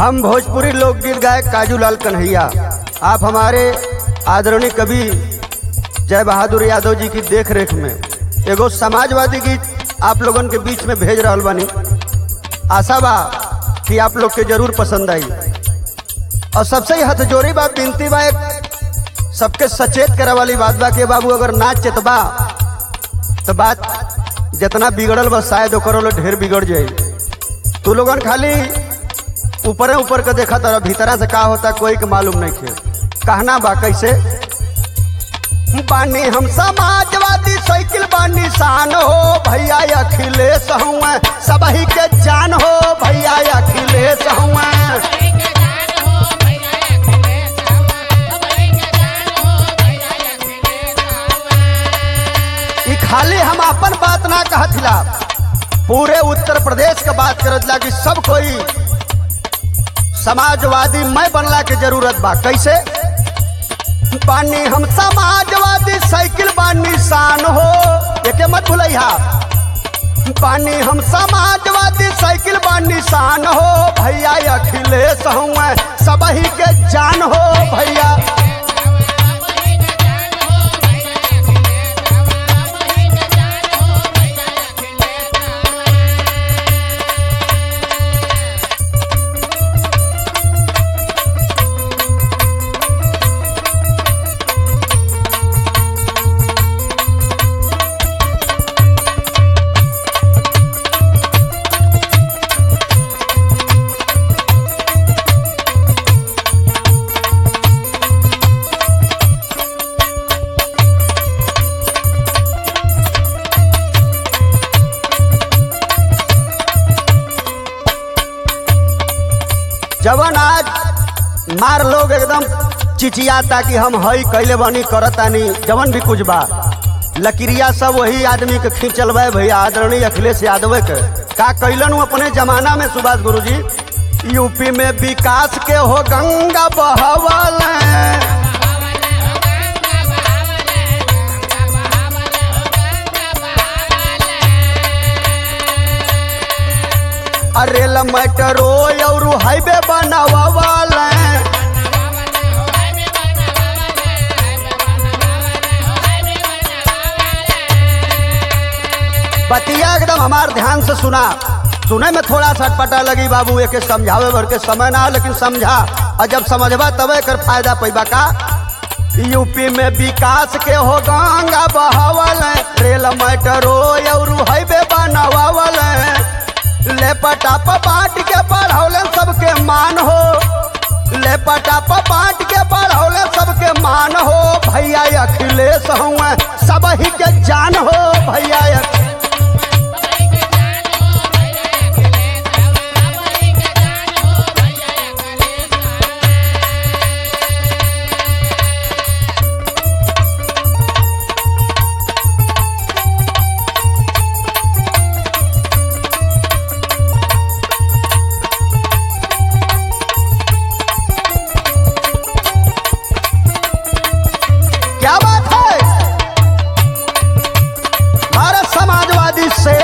हम भोजपुरी लोकगीत गायक काजूलाल कन्हैया, आप हमारे आदरणीय कवि जय बहादुर यादव जी की देख रेख में एगो समाजवादी गीत आप लोगन के बीच में भेज रहल बानी। आशा बा कि आप लोग के जरूर पसंद आई। और सबसे ही हथजोड़ी बा, बिनती बा, एक सबके सचेत करे वाली बात बा कि बाबू अगर नाच चेतबा तो बात जितना बिगड़ल बा शायद ओकर ढेर बिगड़ जाए। तू लोगन खाली ऊपरे ऊपर के देखा तारा, भीतरा से का होता कोई के मालूम नहीं खे। कहना बा कैसे, बानी हम समाजवादी साइकिल बानी शान हो भैया अखिलेश हुआ, सबही के जान हो भैया अखिलेश हुआ। खाली हम अपन बात ना कहला, पूरे उत्तर प्रदेश का बात करत ला कि सब कोई समाजवादी मैं बनला के जरूरत बा। कैसे, बानी हम समाजवादी साइकिल बानी शान हो, एके मत भूलिहा, बानी हम समाजवादी साइकिल बानी शान हो भैया अखिलेश हुआ, सबही के जान हो भैया। जवन आज मार लोग एकदम चिचियाता कि हम हई कैले बनी करतानी, जवन भी कुछ बा लकीरिया सब वही आदमी के खींचल बा भैया आदरणीय अखिलेश यादव के। का कैलन अपने जमाना में सुभाष गुरुजी, यूपी में विकास के हो गंगा बहवल, रेल मेट्रो और हाईवे बनावल, बतिया एकदम हमार ध्यान से सुना। सुने में थोड़ा सा अटपटा लगी बाबू, एक समझावे भर के समय ना, लेकिन समझा और जब समझबा तबे कर फायदा पैबा का। यूपी में विकास के हो गंगा बहावल, रेल मेट्रो और हाईवे बनावल, लेपटा पाट के पढ़ौले सबके मान हो, लेपटा पाट के पढ़ौले सबके मान हो भैया अखिलेश हुआ, सबही के जान हो भैया। क्या बात है, भारत समाजवादी से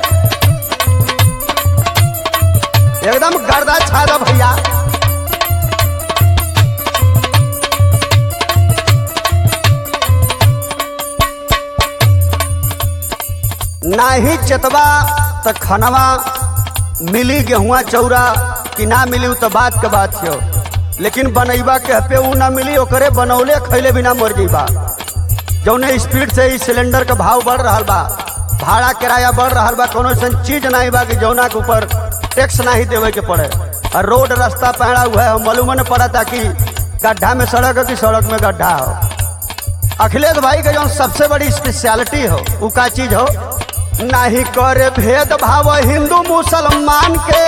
एकदम गर्दा छादा भैया। नाही चेतवा तो खनवा मिली गेहुआ चौरा कि ना मिली तो बात के बात हो, लेकिन बनैबा के पे ऊ ना मिली, ओकरे बनौले खैले बिना मर जइबा। जौने स्पीड से इस सिलेंडर का भाव बढ़ रहा बा, भाड़ा किराया बढ़ रहा बा, कोनो ऐसा चीज नहीं बा कि जौना के ऊपर टैक्स नहीं देवे के पड़े। और रोड रास्ता पहरा हुआ है, मालूम न पड़ा था कि गड्ढा में सड़क हो कि सड़क में गड्ढा हो। अखिलेश भाई के जो सबसे बड़ी स्पेशलिटी हो वो का चीज हो, नहीं करे भेदभाव हिंदू मुसलमान के,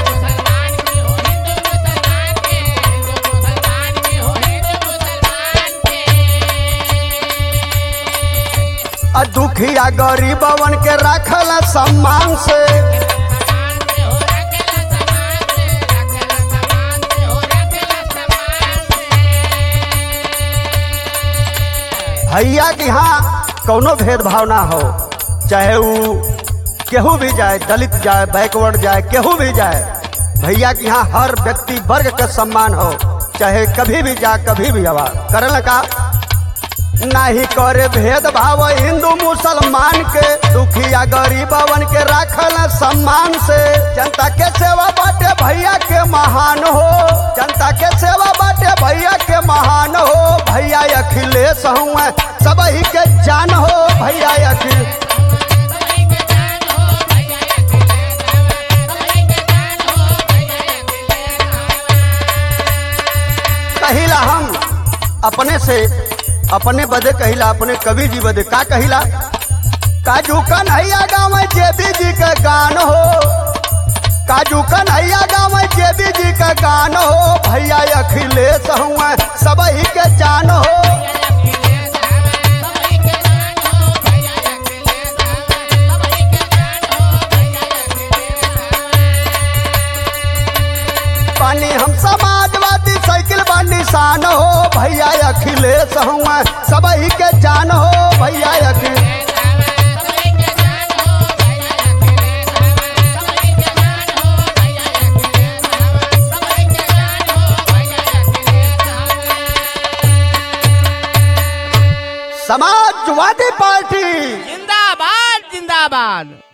दुखिया गरीबवन के रखल सम्मान से, भैया कि हाँ कौनो भेदभाव ना हो, चाहे वो केहू भी जाए, दलित जाए, बैकवर्ड जाए, केहू भी जाए, भैया के यहाँ हर व्यक्ति वर्ग का सम्मान हो, चाहे कभी भी जा कभी भी आवा। करल का नहीं करे भेदभाव हिंदू मुसलमान के, दुखिया गरीबवन के राखल सम्मान से। जनता के सेवा बाटे भैया के महान हो, जनता के सेवा बाटे भैया के महान हो। भैया अखिलेश हुआ सबही के जान हो, भैया अखिलेश कहिला हम अपने से अपने बदे कहिला, अपने कवि जी बदे का कहिला। काजू कन्हैया गाँव जेबी जी का गान हो, काजू कन्हैया गाँव जेबी जी का गान हो। भैया अखिलेश हुआ सबही के जान हो। पानी हम समाजवादी साइकिल बा निशान हो, भैया अखिलेश हुआ सबही के जान हो। भैया अखिलेश समाजवादी पार्टी जिंदाबाद जिंदाबाद।